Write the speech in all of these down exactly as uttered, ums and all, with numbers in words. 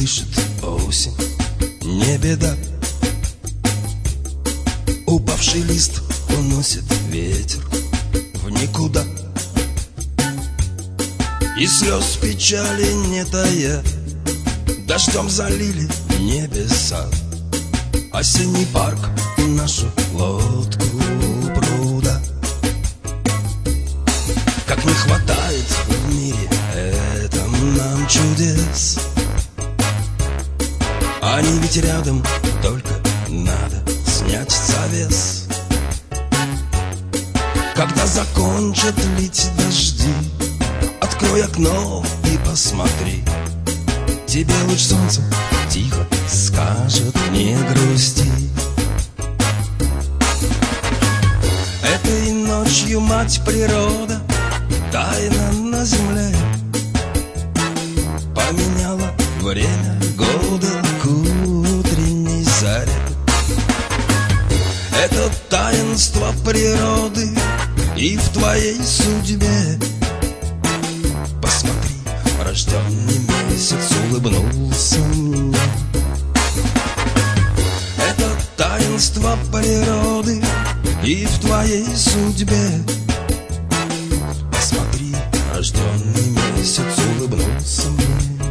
Пишет осень, не беда. Упавший лист уносит ветер в никуда. И слез печали не тая дождем залили небеса. Осенний парк и нашу лодку у пруда. Как не хватает в мире этом нам чудес. Они ведь рядом, только надо снять завес. Когда закончат лить дожди, открой окно и посмотри. Тебе луч солнца тихо скажет: не грусти. Этой ночью мать природа тайно на земле поменяла время года к утренней заре. Это таинство природы и в твоей судьбе. Посмотри, рожденный месяц улыбнулся мне. Это таинство природы и в твоей судьбе. Посмотри, рожденный месяц улыбнулся мне.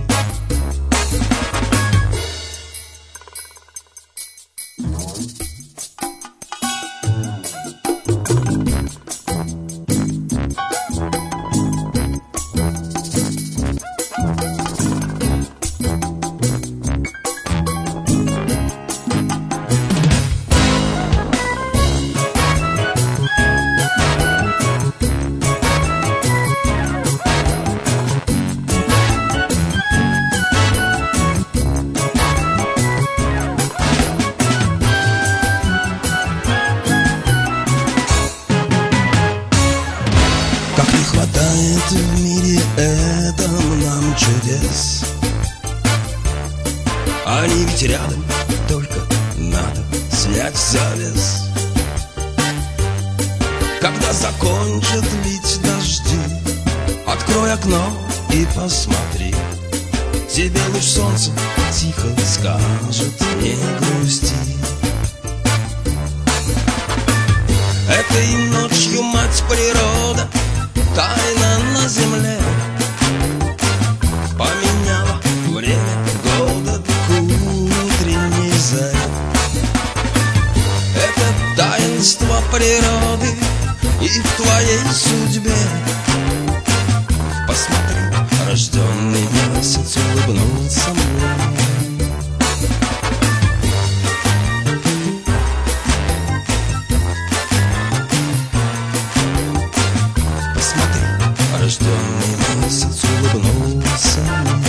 В мире этом нам чудес. Они ведь рядом, только надо снять завес. Когда закончат лить дожди, открой окно и посмотри. Тебе луч солнца тихо скажет: не грусти. Этой ночью мать природа тайна на земле поменяла время года к утренней заре. Это таинство природы и в твоей судьбе. Посмотри, рожденный месяц улыбнулся мне. Рожденный месяц улыбнулся мне.